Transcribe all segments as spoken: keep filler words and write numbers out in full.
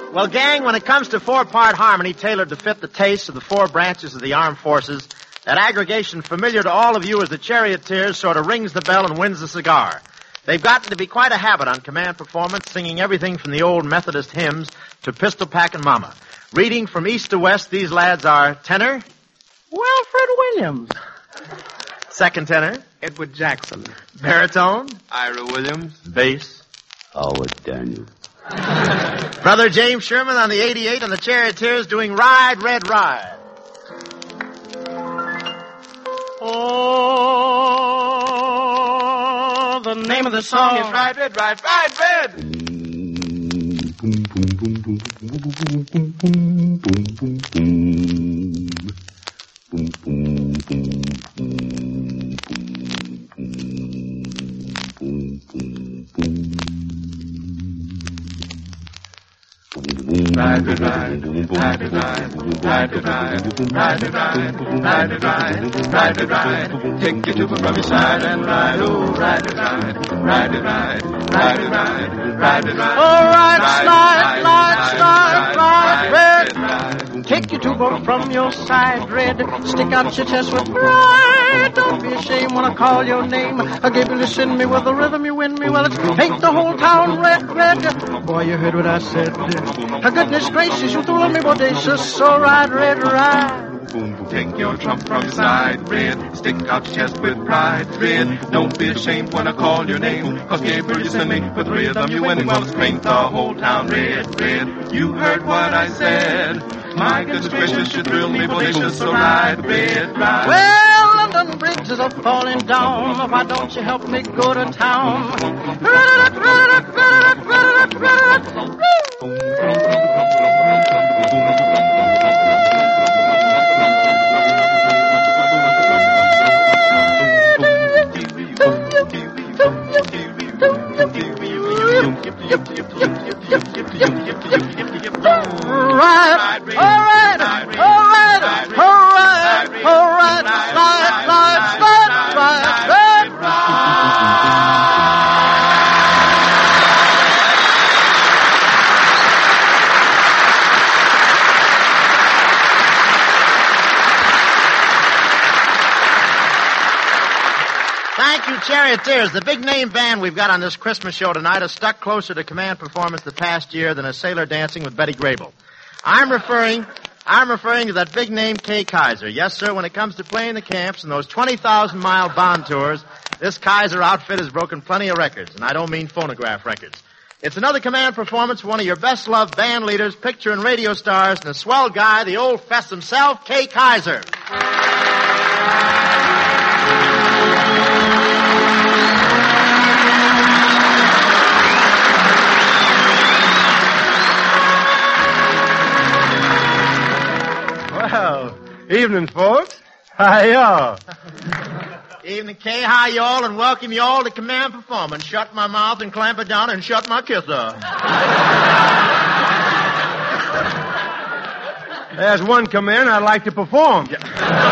Well, gang, when it comes to four-part harmony tailored to fit the tastes of the four branches of the armed forces, that aggregation familiar to all of you as the Charioteers sort of rings the bell and wins the cigar. They've gotten to be quite a habit on command performance, singing everything from the old Methodist hymns to Pistol Packin' Mama. Reading from east to west, these lads are tenor, Wilfred Williams. Second tenor, Edward Jackson. baritone, Ira Williams. bass, Howard Daniel. Brother James Sherman on the eighty-eight and the Charioteers doing Ride, Red Ride. Oh, the name of the song is Ride, Red, Ride, Ride, Red. Ride, ride, ride, ride, ride, ride, ride, ride, ride, ride, ride, ride, ride. Take your tuba from your side and ride, oh, ride, ride, ride, ride, ride, ride, ride, ride. Oh, ride, slide, slide, slide, ride, red. Take your tuba from your side, red. Stick out your chest with pride. Don't be ashamed when I call your name. I give you to send me with the rhythm you win me. Well, it's make the whole town red, red. Boy, you heard what I said. Oh, goodness gracious, you threw me bodacious. So ride, red, ride. Take your trump from your side, red. Stick out your chest with pride, red. Don't be ashamed when I call your name. Cause Gabriel, you send me with rhythm. You winning well, it's paint the whole town red, red. You heard what I said. My goodness gracious, you thrill me bodacious. So ride, red, ride. Well, London bridges are falling down. Why don't you help me go to town? Right, all right, all right, all right, all right, slide, slide, slide, slide, slide, Thank you, Charioteers. The big name band we've got on this Christmas show tonight has stuck closer to command performance the past year than a sailor dancing with Betty Grable. I'm referring, I'm referring to that big name Kay Kaiser. Yes, sir, when it comes to playing the camps and those twenty thousand mile bond tours, this Kaiser outfit has broken plenty of records, and I don't mean phonograph records. It's another command performance for one of your best-loved band leaders, picture and radio stars, and a swell guy, the old fess himself, Kay Kaiser. Well, evening, folks. Hi-yo. Evening, Kay. Hi, y'all, and welcome y'all to command performance. Shut my mouth and clamp it down and shut my kisser. There's one command I'd like to perform. Kay,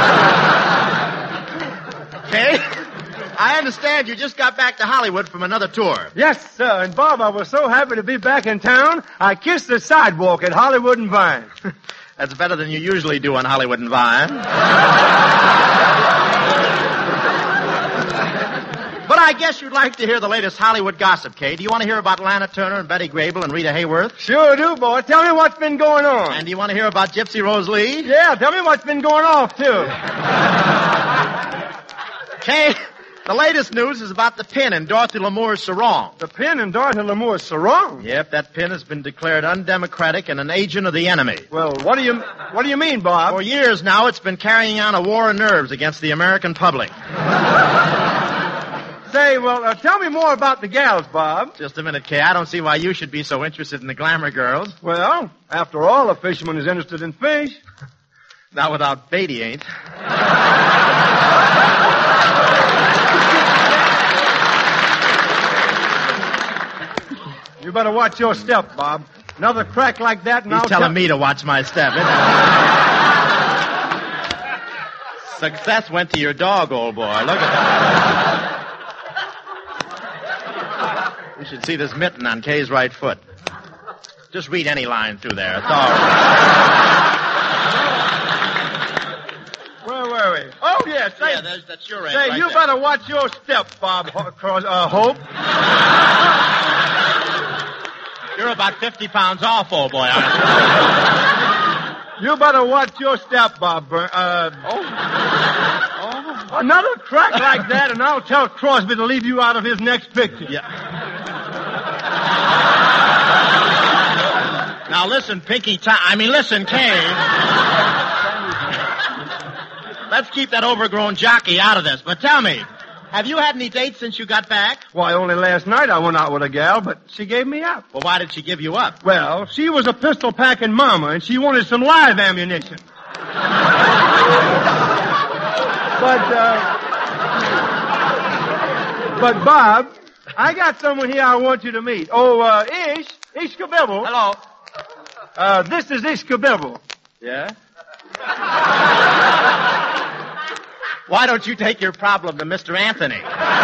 I understand you just got back to Hollywood from another tour. Yes, sir. And, Bob, I was so happy to be back in town, I kissed the sidewalk at Hollywood and Vine. That's better than you usually do on Hollywood and Vine. But I guess you'd like to hear the latest Hollywood gossip, Kay. Do you want to hear about Lana Turner and Betty Grable and Rita Hayworth? Sure do, boy. Tell me what's been going on. And do you want to hear about Gypsy Rose Lee? Yeah, tell me what's been going off, too. Kay, the latest news is about the pin in Dorothy Lamour's sarong. The pin in Dorothy Lamour's sarong? Yep, that pin has been declared undemocratic and an agent of the enemy. Well, what do you what do you mean, Bob? For years now, it's been carrying on a war of nerves against the American public. Say, well, uh, tell me more about the gals, Bob. Just a minute, Kay. I don't see why you should be so interested in the glamour girls. Well, after all, a fisherman is interested in fish. Not without bait, he ain't. You better watch your step, Bob. Another crack like that and He's I'll telling tell- me to watch my step, isn't he? Success went to your dog, old boy. Look at that. You should see this mitten on Kay's right foot. Just read any line through there. It's all right. Where were we? Oh, yeah. Say, Yeah, that's, that's your end. say right you there. better watch your step, Bob Ho- Cross, uh, Hope. You're about fifty pounds off, old boy. aren't You better watch your step, Bob Burn. Uh, you? Oh. another crack like that, and I'll tell Crosby to leave you out of his next picture. Yeah. Now listen, Pinky Tom. I mean, listen, Kane. Let's keep that overgrown jockey out of this. But tell me, have you had any dates since you got back? Why, only last night I went out with a gal, but she gave me up. Well, why did she give you up? Well, she was a pistol-packing mama, and she wanted some live ammunition. But, uh... But, Bob, I got someone here I want you to meet. Oh, uh, Ish, Ish Kabibble. Hello. Uh, this is Ish Kabibble. Yeah? Why don't you take your problem to Mister Anthony?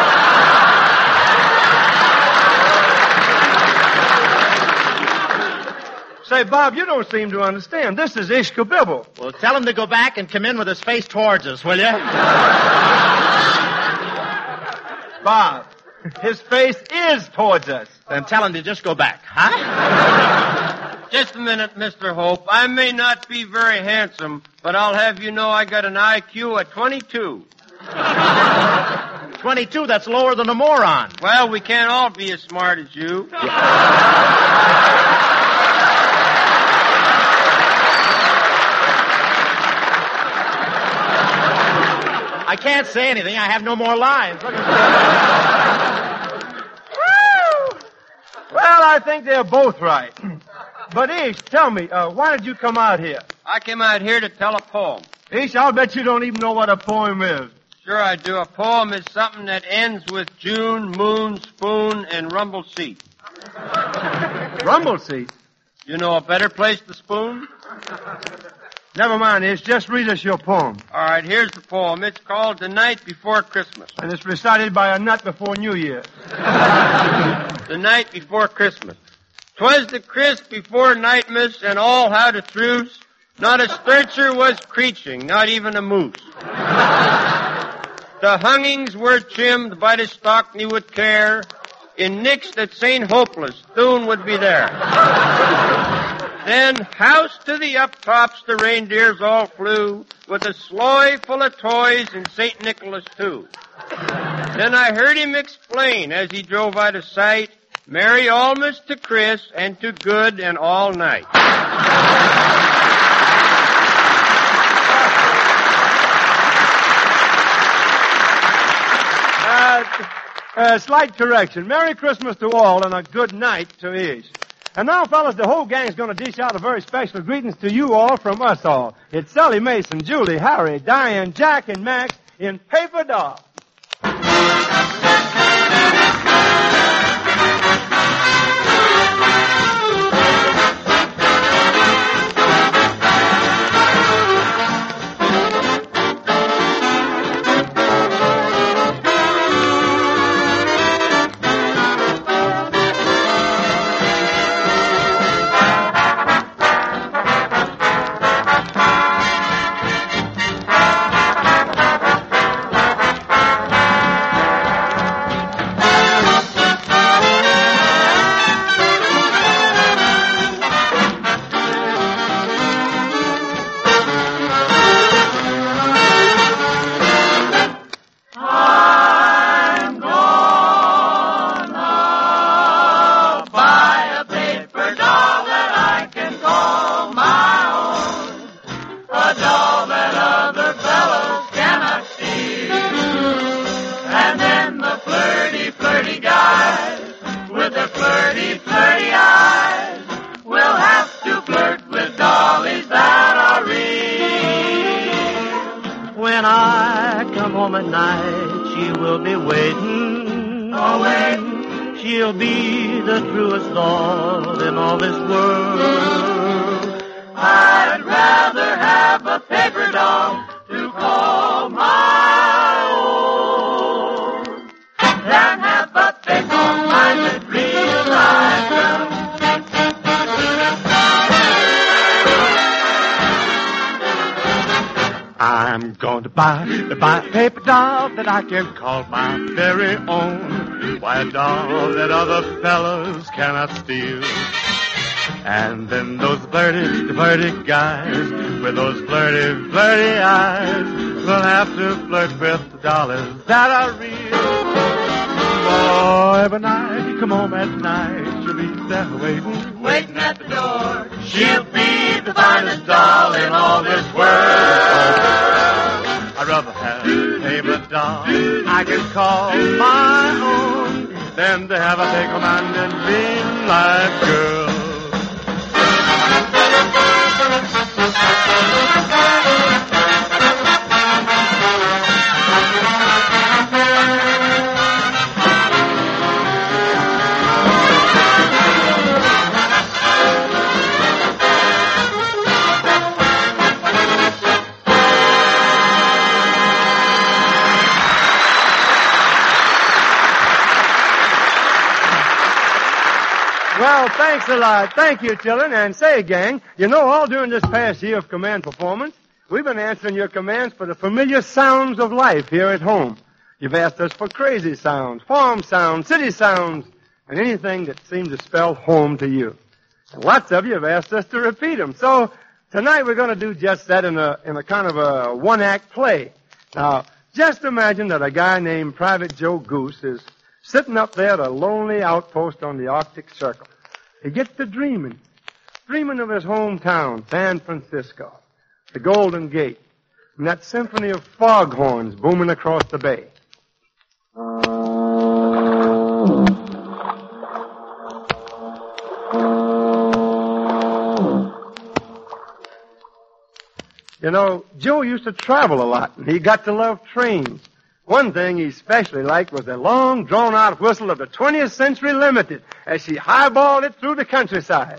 Say, Bob, you don't seem to understand. This is Ish Kabibble. Well, tell him to go back and come in with his face towards us, will you? Bob, his face is towards us. Then tell him to just go back, huh? Just a minute, Mister Hope. I may not be very handsome, but I'll have you know I got an I Q of twenty-two. twenty-two, that's lower than a moron. Well, we can't all be as smart as you. I can't say anything. I have no more lines. Look at Well, I think they're both right. But, Ish, tell me, uh, why did you come out here? I came out here to tell a poem. Ish, I'll bet you don't even know what a poem is. Sure I do. A poem is something that ends with June, moon, spoon, and rumble seat. Rumble seat? You know a better place to spoon? Never mind, Ish. Just read us your poem. All right, here's the poem. It's called The Night Before Christmas. And it's recited by a nut before New Year. The night before Christmas. 'Twas the crisp before nightmas, and all had a truce. Not a stircher was creeching, not even a moose. The hungings were trimmed by the Stockney with care. In nicks that Saint Hopeless, Thune would be there. Then, house to the up-tops, the reindeers all flew, with a slough full of toys and Saint Nicholas, too. Then I heard him explain, as he drove out of sight, Merry Almas to Chris, and to good and all night. Uh, uh, slight correction. Merry Christmas to all and a good night to each. And now, fellas, the whole gang's going to dish out a very special greetings to you all from us all. It's Sally Mason, Julie, Harry, Diane, Jack, and Max in Paper Doll. When I come home at night, she will be waiting. Oh, waiting. She'll be the truest love in all this world. I'd rather have a paper doll to call my own than have a paper minded real life girl. I'm going to buy, to buy a paper doll that I can call my very own. Why, a doll that other fellas cannot steal. And then those flirty, flirty guys with those flirty, flirty eyes will have to flirt with the dollars that are real. Oh, every night, come home at night, she'll be there waiting, Waiting at the door. She'll be the finest doll in all this world. I'd rather have a favorite doll I can call my own than to have a big commanding dream like girl. Well, thanks a lot. Thank you, children. And say, gang, you know, all during this past year of command performance, we've been answering your commands for the familiar sounds of life here at home. You've asked us for crazy sounds, farm sounds, city sounds, and anything that seemed to spell home to you. And lots of you have asked us to repeat them. So tonight we're going to do just that in a, in a kind of a one-act play. Now, just imagine that a guy named Private Joe Goose is sitting up there at a lonely outpost on the Arctic Circle. He gets to dreaming, dreaming of his hometown, San Francisco, the Golden Gate, and that symphony of foghorns booming across the bay. You know, Joe used to travel a lot, and he got to love trains. One thing he especially liked was the long, drawn-out whistle of the twentieth Century Limited as she highballed it through the countryside.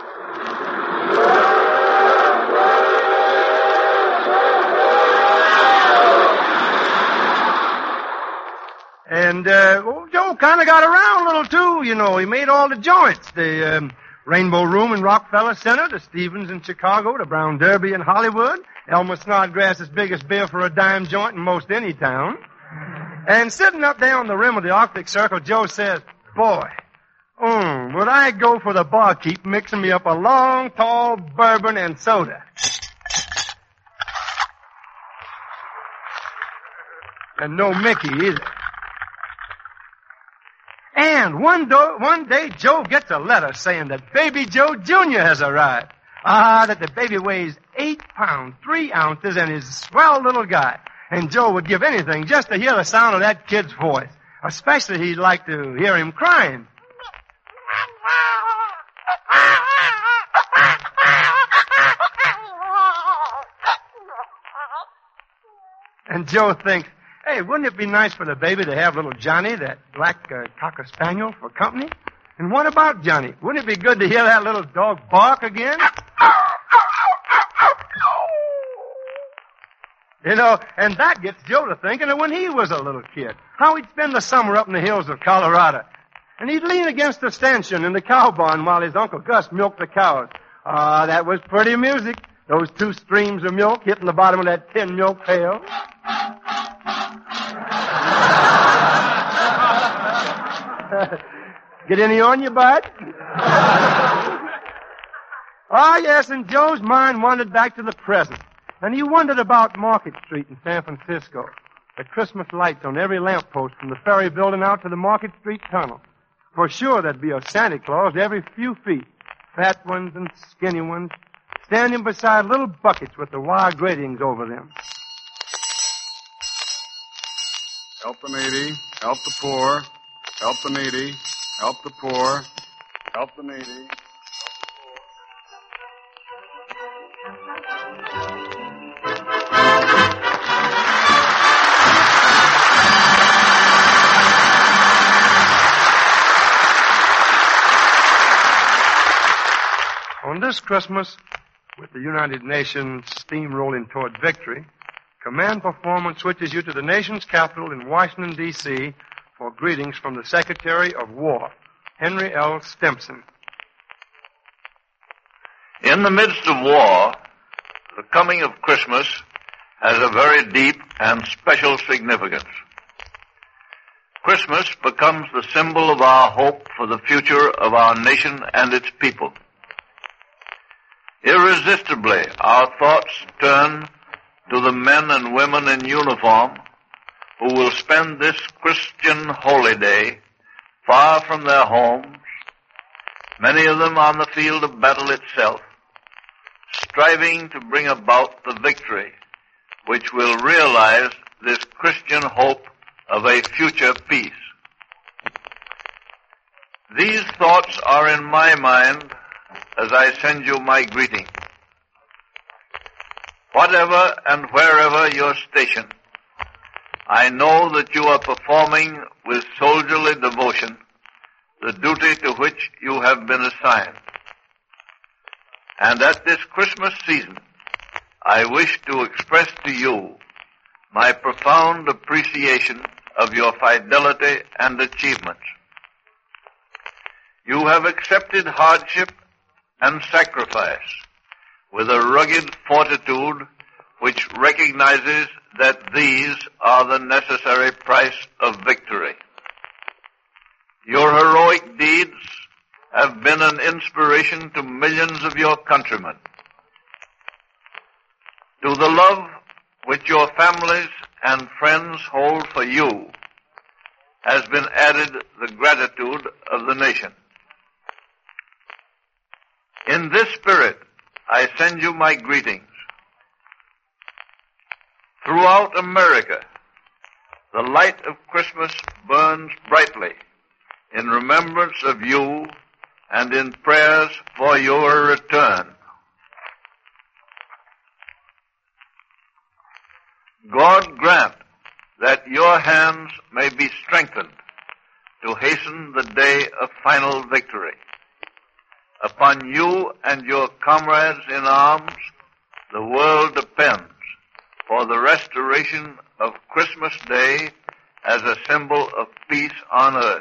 And uh, well, Joe kind of got around a little, too, you know. He made all the joints. The um, Rainbow Room in Rockefeller Center, the Stevens in Chicago, the Brown Derby in Hollywood, Elmer Snodgrass's biggest beer for a dime joint in most any town. And sitting up there on the rim of the Arctic Circle, Joe says, boy, mm, would I go for the barkeep mixing me up a long, tall bourbon and soda. And no Mickey either. And one, do- one day, Joe gets a letter saying that Baby Joe Junior has arrived. Ah, that the baby weighs eight pounds, three ounces, and is a swell little guy. And Joe would give anything just to hear the sound of that kid's voice. Especially he'd like to hear him crying. And Joe thinks, hey, wouldn't it be nice for the baby to have little Johnny, that black uh, cocker spaniel, for company? And what about Johnny? Wouldn't it be good to hear that little dog bark again? You know, and that gets Joe to thinking of when he was a little kid. How he'd spend the summer up in the hills of Colorado. And he'd lean against the stanchion in the cow barn while his Uncle Gus milked the cows. Ah, that was pretty music. Those two streams of milk hitting the bottom of that tin milk pail. Get any on you, bud? Ah, yes, and Joe's mind wandered back to the present. And he wondered about Market Street in San Francisco. The Christmas lights on every lamppost from the ferry building out to the Market Street tunnel. For sure there'd be a Santa Claus every few feet. Fat ones and skinny ones, standing beside little buckets with the wire gratings over them. Help the needy, help the poor, help the needy, help the poor, help the needy. On this Christmas, with the United Nations steamrolling toward victory, Command Performance switches you to the nation's capital in Washington, D C for greetings from the Secretary of War, Henry L. Stimson. In the midst of war, the coming of Christmas has a very deep and special significance. Christmas becomes the symbol of our hope for the future of our nation and its people. Irresistibly, our thoughts turn to the men and women in uniform who will spend this Christian holy day far from their homes, many of them on the field of battle itself, striving to bring about the victory which will realize this Christian hope of a future peace. These thoughts are in my mind as I send you my greeting. Whatever and wherever your station, I know that you are performing with soldierly devotion the duty to which you have been assigned. And at this Christmas season, I wish to express to you my profound appreciation of your fidelity and achievements. You have accepted hardship and sacrifice with a rugged fortitude which recognizes that these are the necessary price of victory. Your heroic deeds have been an inspiration to millions of your countrymen. To the love which your families and friends hold for you has been added the gratitude of the nation. In this spirit, I send you my greetings. Throughout America, the light of Christmas burns brightly in remembrance of you and in prayers for your return. God grant that your hands may be strengthened to hasten the day of final victory. Upon you and your comrades in arms, the world depends for the restoration of Christmas Day as a symbol of peace on earth.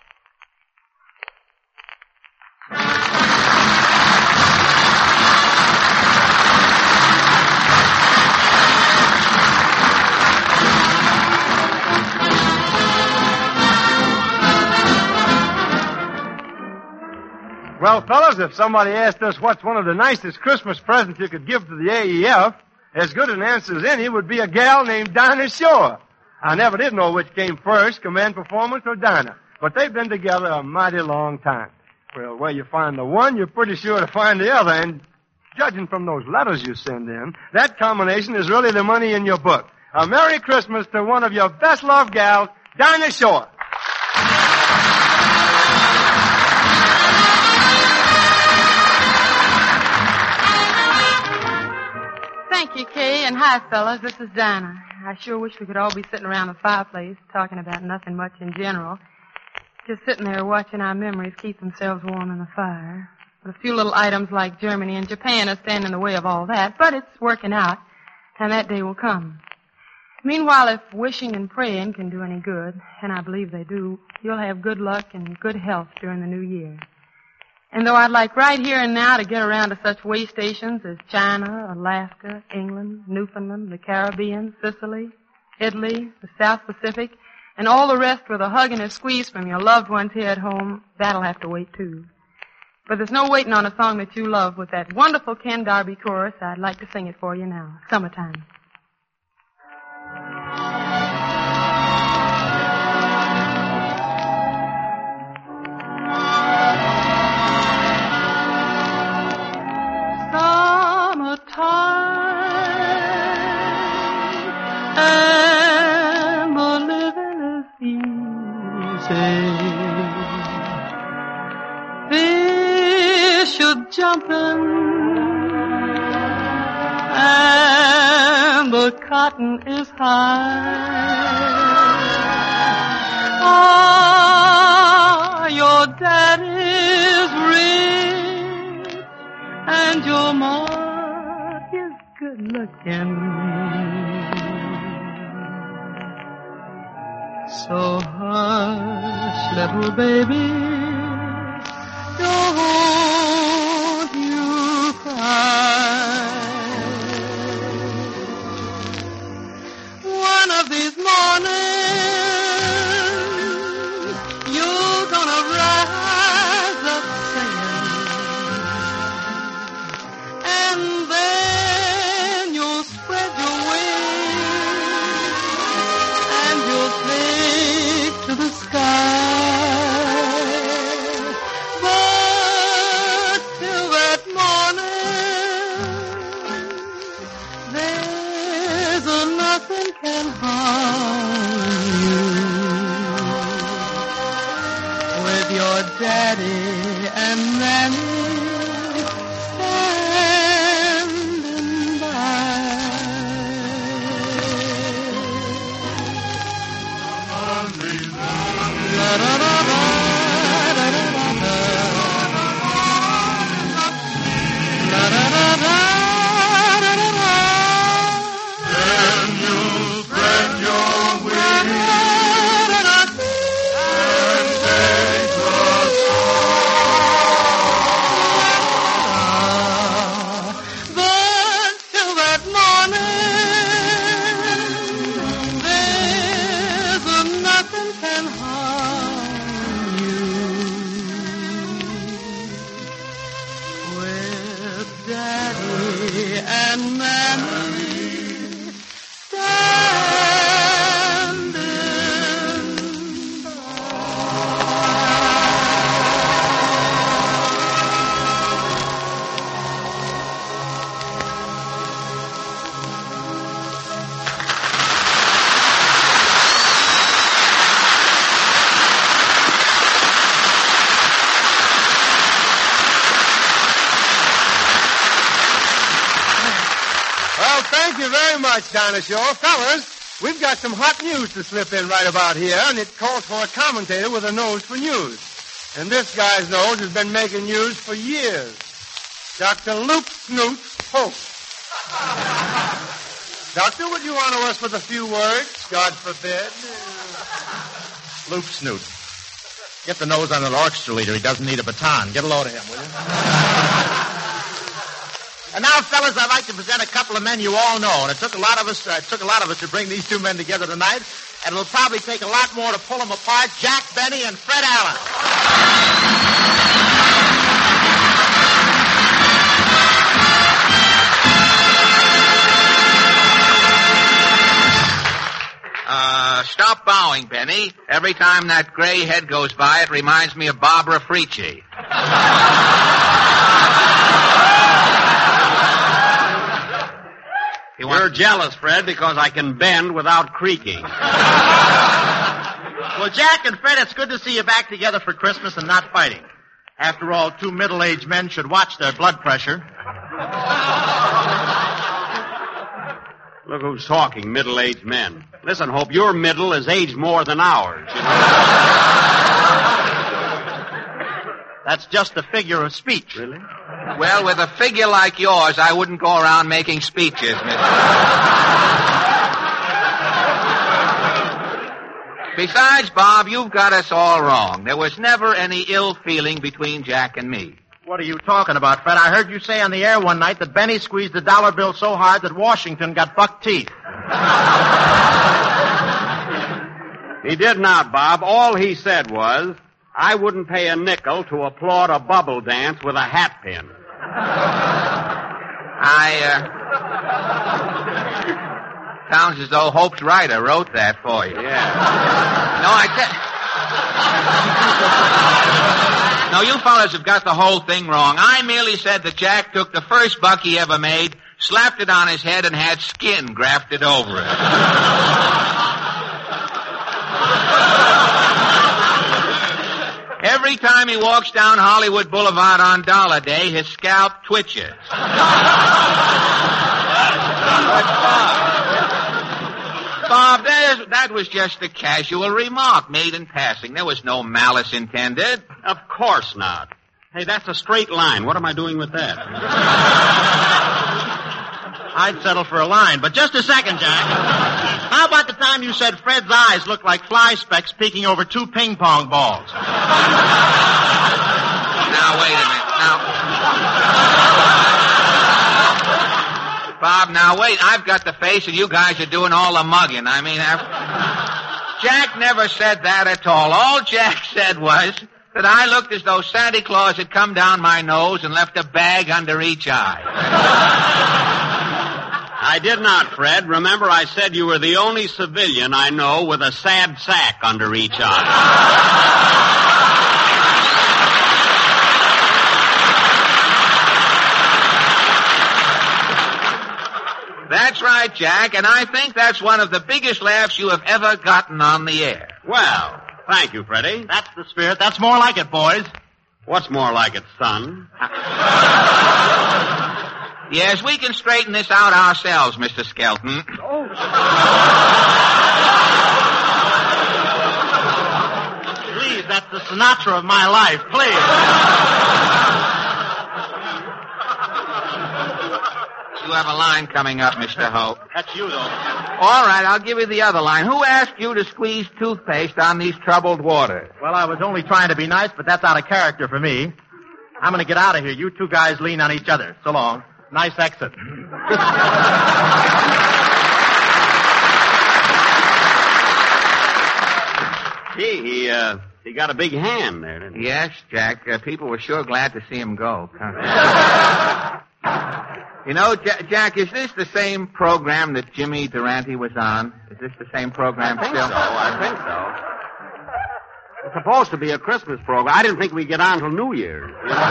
Well, fellas, if somebody asked us what's one of the nicest Christmas presents you could give to the A E F, as good an answer as any would be a gal named Dinah Shore. I never did know which came first, command performance or Dinah, but they've been together a mighty long time. Well, where you find the one, you're pretty sure to find the other, and judging from those letters you send in, that combination is really the money in your book. A Merry Christmas to one of your best-loved gals, Dinah Shore. Thank you, Kay, and hi, fellas. This is Dinah. I sure wish we could all be sitting around the fireplace talking about nothing much in general. Just sitting there watching our memories keep themselves warm in the fire. But a few little items like Germany and Japan are standing in the way of all that, but it's working out, and that day will come. Meanwhile, if wishing and praying can do any good, and I believe they do, you'll have good luck and good health during the new year. And though I'd like right here and now to get around to such way stations as China, Alaska, England, Newfoundland, the Caribbean, Sicily, Italy, the South Pacific, and all the rest with a hug and a squeeze from your loved ones here at home, that'll have to wait too. But there's no waiting on a song that you love. With that wonderful Ken Darby chorus, I'd like to sing it for you now. Summertime. And the living is easy. Fish are jumping and the cotton is high. Ah, your daddy's rich and your mom is good looking. So hush, little baby, don't you cry. nothing can harm you. With your daddy and mammy standing by. La da da da da da da. La da da da. Thank you very much, Dinosaur. Fellas, we've got some hot news to slip in right about here, and it calls for a commentator with a nose for news. And this guy's nose has been making news for years. Doctor Luke Snoot Hope. Doctor, would you honor us with a few words? God forbid. Luke Snoot. Get the nose on an orchestra leader. He doesn't need a baton. Get a load of him, will you? And now, fellas, I'd like to present a couple of men you all know. And it took a lot of us, uh, it took a lot of us to bring these two men together tonight. And it'll probably take a lot more to pull them apart. Jack Benny and Fred Allen. Uh, stop bowing, Benny. Every time that gray head goes by, it reminds me of Barbara Frietchie. You You're jealous, Fred, because I can bend without creaking. Well, Jack and Fred, it's good to see you back together for Christmas and not fighting. After all, two middle-aged men should watch their blood pressure. Look who's talking, middle-aged men. Listen, Hope, your middle is aged more than ours, you know. That's just a figure of speech. Really? Well, with a figure like yours, I wouldn't go around making speeches, mister. Besides, Bob, you've got us all wrong. There was never any ill feeling between Jack and me. What are you talking about, Fred? I heard you say on the air one night that Benny squeezed the dollar bill so hard that Washington got buck teeth. He did not, Bob. All he said was, I wouldn't pay a nickel to applaud a bubble dance with a hat pin. I, uh... sounds as though Hope's writer wrote that for you. Yeah. No, I can't... No, you fellas have got the whole thing wrong. I merely said that Jack took the first buck he ever made, slapped it on his head, and had skin grafted over it. Every time he walks down Hollywood Boulevard on Dollar Day, his scalp twitches. Bob, that, is, that was just a casual remark made in passing. There was no malice intended. Of course not. Hey, that's a straight line. What am I doing with that? I'd settle for a line, but just a second, Jack. How about the time you said Fred's eyes looked like fly specks peeking over two ping pong balls? Now, wait a minute. Now... Bob, now wait, I've got the face and you guys are doing all the mugging. I mean, I've... Jack never said that at all. All Jack said was that I looked as though Santa Claus had come down my nose and left a bag under each eye. I did not, Fred. Remember, I said you were the only civilian I know with a sad sack under each eye. That's right, Jack, and I think that's one of the biggest laughs you have ever gotten on the air. Well, thank you, Freddie. That's the spirit. That's more like it, boys. What's more like it, son? Yes, we can straighten this out ourselves, Mister Skelton. Oh. Please, that's the Sinatra of my life. Please. You have a line coming up, Mister Hope. That's you, though. All right, I'll give you the other line. Who asked you to squeeze toothpaste on these troubled waters? Well, I was only trying to be nice, but that's out of character for me. I'm going to get out of here. You two guys lean on each other. So long. Nice exit. Gee, he, uh, he got a big hand there, didn't he? Yes, Jack. Uh, people were sure glad to see him go. You know, J- Jack, is this the same program that Jimmy Durante was on? Is this the same program I think still? so. I think so. It's supposed to be a Christmas program. I didn't think we'd get on till New Year's.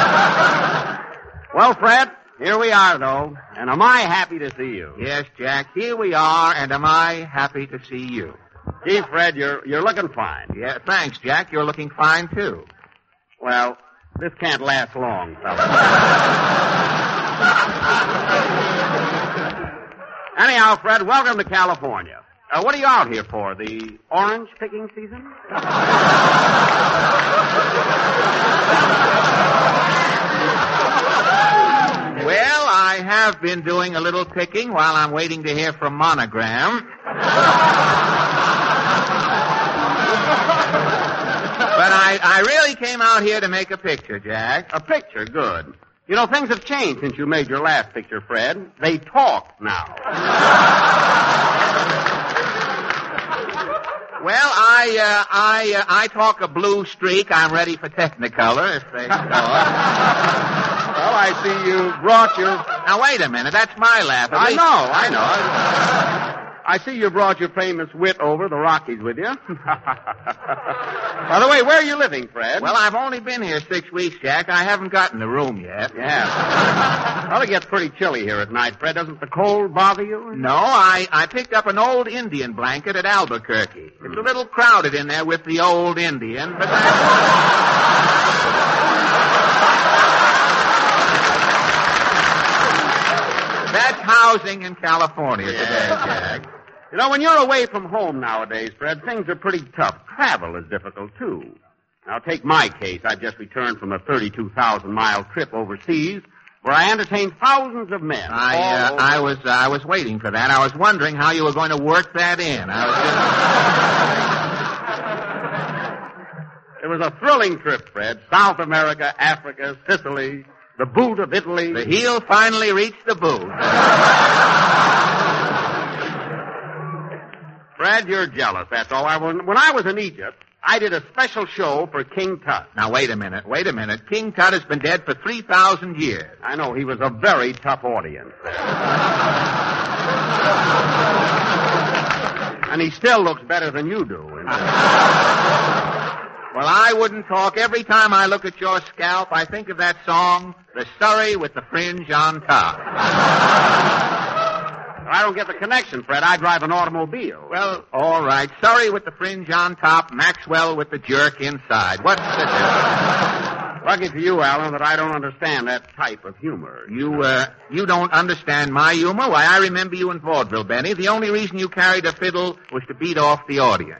Well, Fred, here we are, though. And am I happy to see you? Yes, Jack. Here we are, and am I happy to see you? Gee, Fred, you're you're looking fine. Yeah, thanks, Jack. You're looking fine, too. Well, this can't last long, fellas. Anyhow, Fred, welcome to California. Uh, what are you out here for? The orange picking season? Well, I have been doing a little picking while I'm waiting to hear from Monogram. But I, I really came out here to make a picture, Jack. A picture? Good. You know, things have changed since you made your last picture, Fred. They talk now. Well, I, uh, I, uh, I talk a blue streak. I'm ready for Technicolor, if they talk. Well, I see you brought your... Now, wait a minute. That's my laugh. At I least- know, I know. I see you brought your famous wit over the Rockies with you. By the way, where are you living, Fred? Well, I've only been here six weeks, Jack. I haven't gotten a room yet. Yeah. Well, it gets pretty chilly here at night, Fred. Doesn't the cold bother you? No, I, I picked up an old Indian blanket at Albuquerque. It's a little crowded in there with the old Indian, but that's... That's housing in California Yeah. today, Jack. You know, when you're away from home nowadays, Fred, things are pretty tough. Travel is difficult, too. Now, take my case. I just returned from a thirty-two thousand mile trip overseas where I entertained thousands of men. I, uh, all I over- was, uh, I was waiting for that. I was wondering how you were going to work that in. I was just... It was a thrilling trip, Fred. South America, Africa, Sicily, the boot of Italy. The heel finally reached the boot. Fred, you're jealous, that's all. I, when, when I was in Egypt, I did a special show for King Tut. Now, wait a minute. Wait a minute. King Tut has been dead for three thousand years. I know, he was a very tough audience. And he still looks better than you do. Well, I wouldn't talk. Every time I look at your scalp, I think of that song, The Surrey with the Fringe on Top. I don't get the connection, Fred. I drive an automobile. Well, all right. Surrey with the fringe on top, Maxwell with the jerk inside. What's the difference? Lucky for you, Alan, that I don't understand that type of humor. You, uh, you don't understand my humor? Why, I remember you in vaudeville, Benny. The only reason you carried a fiddle was to beat off the audience.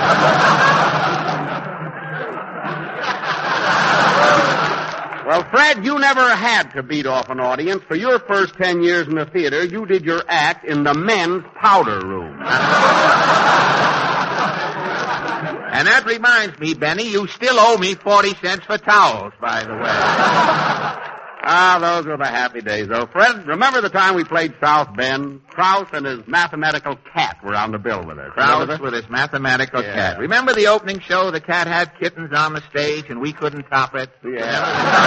Well, Fred, you never had to beat off an audience. For your first ten years in the theater, you did your act in the men's powder room. And that reminds me, Benny, you still owe me forty cents for towels, by the way. Ah, those were the happy days, though. Fred, remember the time we played South Bend? Krause and his mathematical cat were on the bill with us. Krause with his mathematical Yeah. cat. Remember the opening show? The cat had kittens on the stage, and we couldn't top it? Yeah.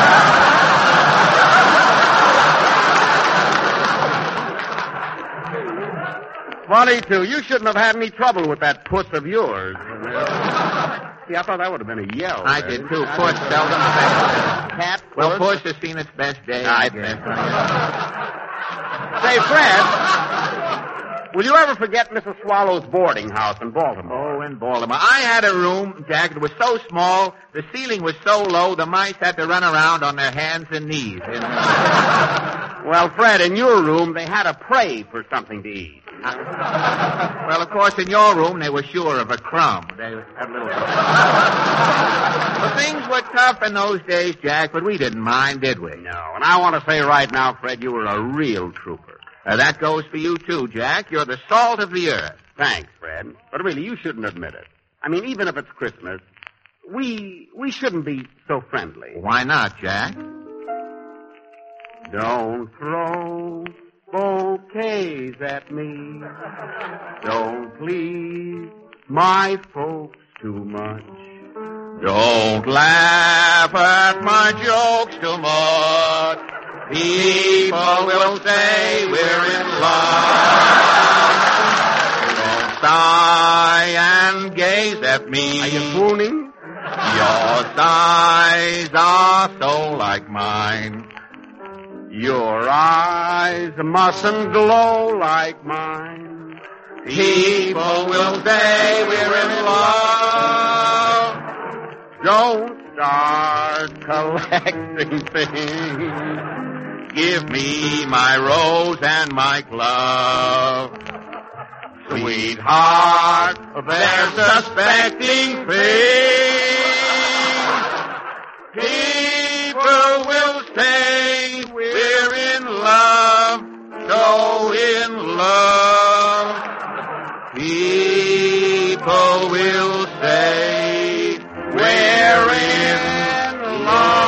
Funny, too. You shouldn't have had any trouble with that puss of yours. See, I thought that would have been a yell. I Fred. did, too. Puss seldom fails. Cat, Well, puss. Puss has seen its best day. I guess. Say, Fred, will you ever forget Missus Swallow's boarding house in Baltimore? Oh, in Baltimore. I had a room, Jack, that was so small, the ceiling was so low, the mice had to run around on their hands and knees. Well, Fred, in your room, they had to pray for something to eat. Well, of course, in your room, they were sure of a crumb. They had little... Well, things were tough in those days, Jack, but we didn't mind, did we? No, and I want to say right now, Fred, you were a real trooper. Uh, that goes for you, too, Jack. You're the salt of the earth. Thanks, Fred. But really, you shouldn't admit it. I mean, even if it's Christmas, we we shouldn't be so friendly. Why not, Jack? Don't throw bouquets at me. Don't please my folks too much. Don't laugh at my jokes too much. People will say we're in love. Don't sigh and gaze at me. Are you swooning? Your sighs are so like mine. Your eyes mustn't glow like mine. People will say we're in love. Don't start collecting things. Give me my rose and my glove. Sweetheart, they're suspecting things. People will say we're in love, so in love. People will say we're in love.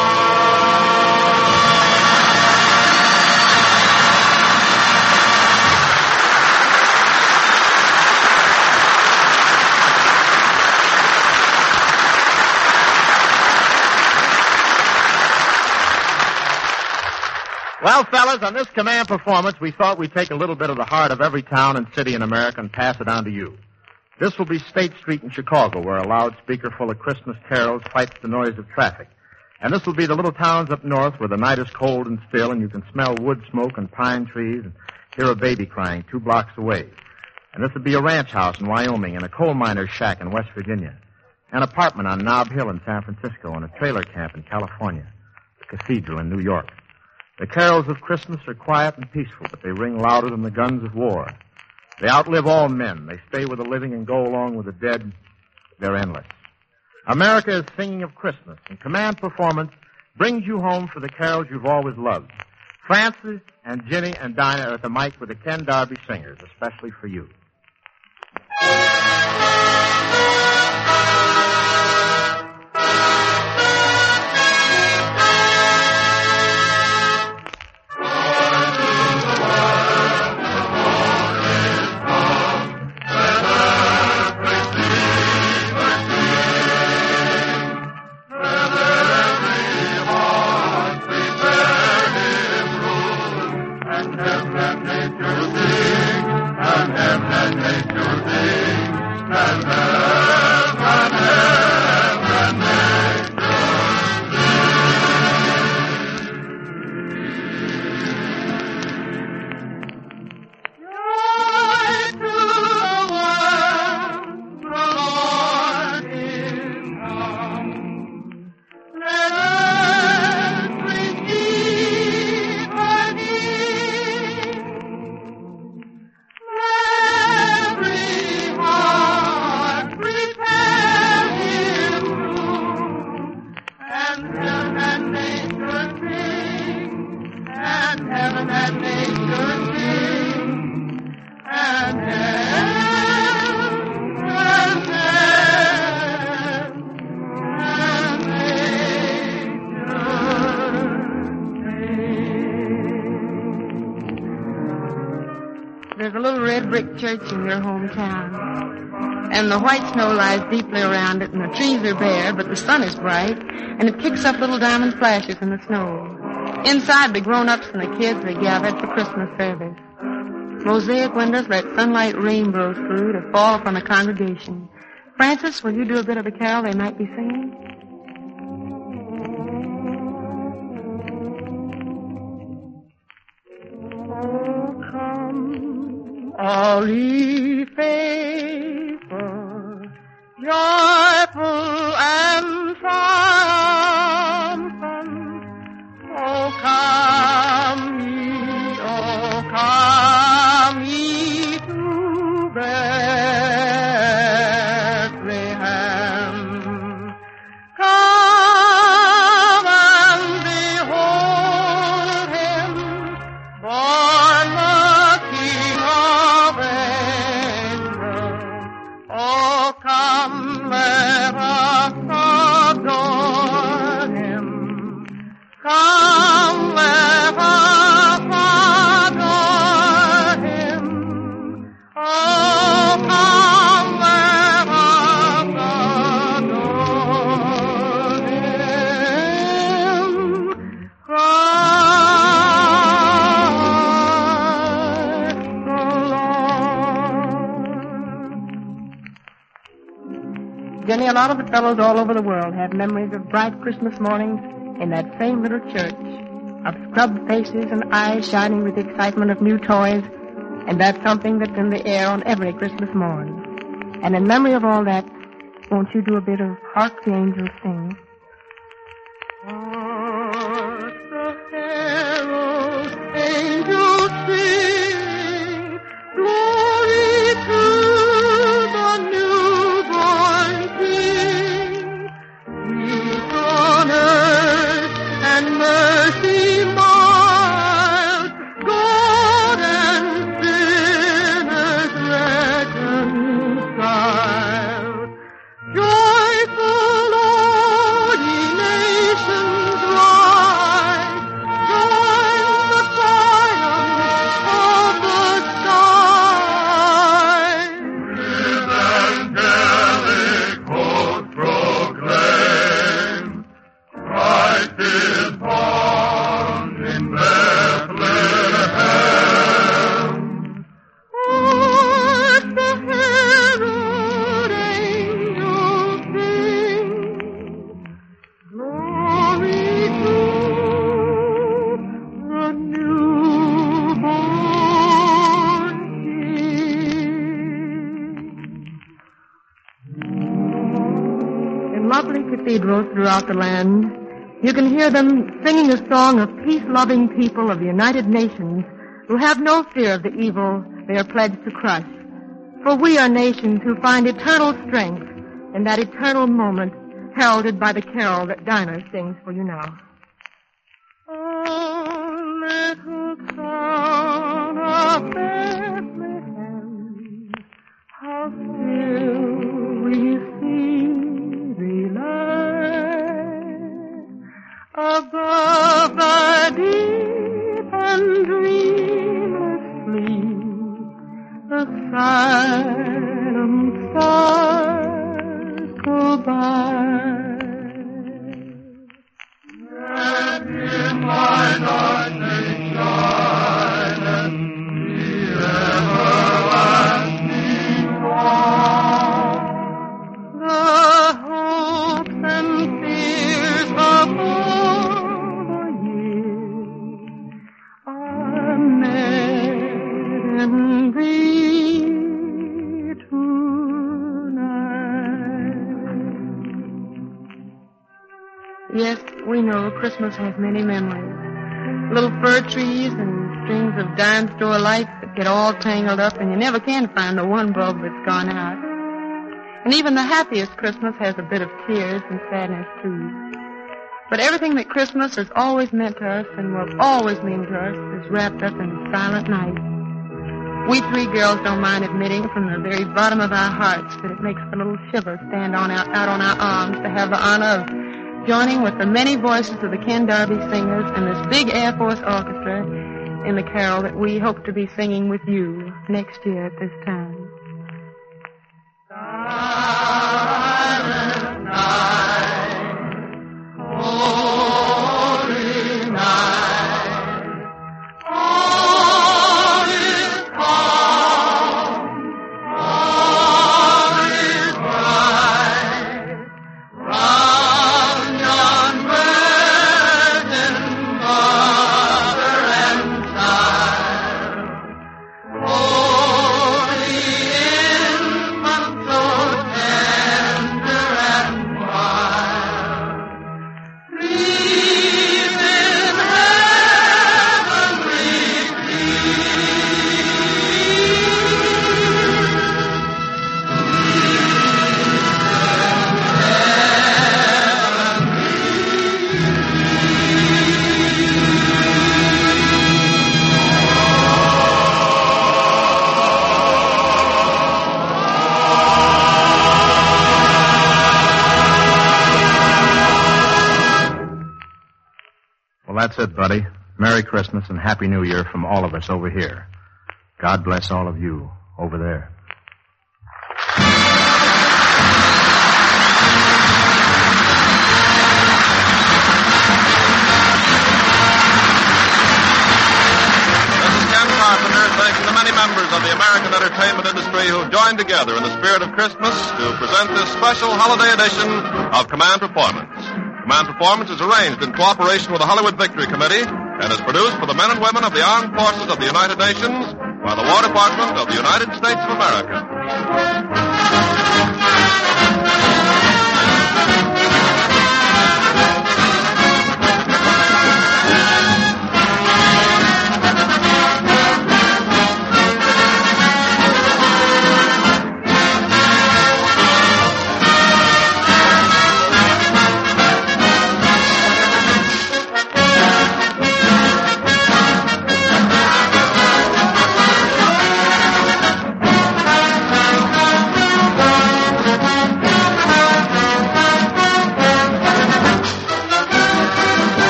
Well, fellas, on this command performance, we thought we'd take a little bit of the heart of every town and city in America and pass it on to you. This will be State Street in Chicago, where a loudspeaker full of Christmas carols fights the noise of traffic. And this will be the little towns up north where the night is cold and still and you can smell wood smoke and pine trees and hear a baby crying two blocks away. And this will be a ranch house in Wyoming and a coal miner's shack in West Virginia, an apartment on Nob Hill in San Francisco and a trailer camp in California, a cathedral in New York. The carols of Christmas are quiet and peaceful, but they ring louder than the guns of war. They outlive all men. They stay with the living and go along with the dead. They're endless. America is singing of Christmas, and command performance brings you home for the carols you've always loved. Francis and Ginny and Dinah are at the mic with the Ken Darby Singers, especially for you. There's a little red brick church in your hometown. And the white snow lies deeply around it, and the trees are bare, but the sun is bright, and it kicks up little diamond flashes in the snow. Inside, the grown-ups and the kids are gathered for Christmas service. Mosaic windows let sunlight rainbows through to fall upon the congregation. Francis, will you do a bit of the carol they might be singing? all ye faithful, joyful and triumphant. Oh, come ye, oh, come ye to Bethlehem. Come and behold him, born the King of angels. Oh, come, let us adore him. Come, let us adore him. Oh, come, let us adore him. Christ the Lord. Jenny, a lot of the fellows all over the world have memories of bright Christmas mornings in that same little church, of scrubbed faces and eyes shining with the excitement of new toys, and that's something that's in the air on every Christmas morn. And in memory of all that, won't you do a bit of Hark the Angels Sing? Hark the herald angels sing, glory to the newborn King. Peace on earth and mercy mild, God and sinners reconciled. Joyful all ye nations rise, join the triumph of the skies. With angelic hosts proclaim, Christ is born in Bethlehem. Hark the herald angels sing, glory to the newborn King. In lovely cathedrals throughout the land, you can hear them singing a song of peace-loving people of the United Nations who have no fear of the evil they are pledged to crush. For we are nations who find eternal strength in that eternal moment heralded by the carol that Dinah sings for you now. Oh, little son of Bethlehem, how still we see thee lie above the deep and dreamless sleep, the silent stars go by. And in my darkness shine and the everlasting light. The hopes and fears of all the years are met in thee tonight. Yes, we know Christmas has many memories. Little fir trees and strings of dime store lights that get all tangled up, and you never can find the one bulb that's gone out. And even the happiest Christmas has a bit of tears and sadness, too. But everything that Christmas has always meant to us and will always mean to us is wrapped up in silent night. We three girls don't mind admitting from the very bottom of our hearts that it makes a little shiver stand on out, out on our arms to have the honor of joining with the many voices of the Ken Darby Singers and this big Air Force Orchestra in the carol that we hope to be singing with you next year at this time. Silent night, holy night, all is calm, all is bright, round yon virgin mother and child. Oh, that's it, buddy. Merry Christmas and Happy New Year from all of us over here. God bless all of you over there. Thanking the many members of the American entertainment industry who've joined together in the spirit of Christmas to present this special holiday edition of Command Performance. Command Performance is arranged in cooperation with the Hollywood Victory Committee and is produced for the men and women of the armed forces of the United Nations by the War Department of the United States of America.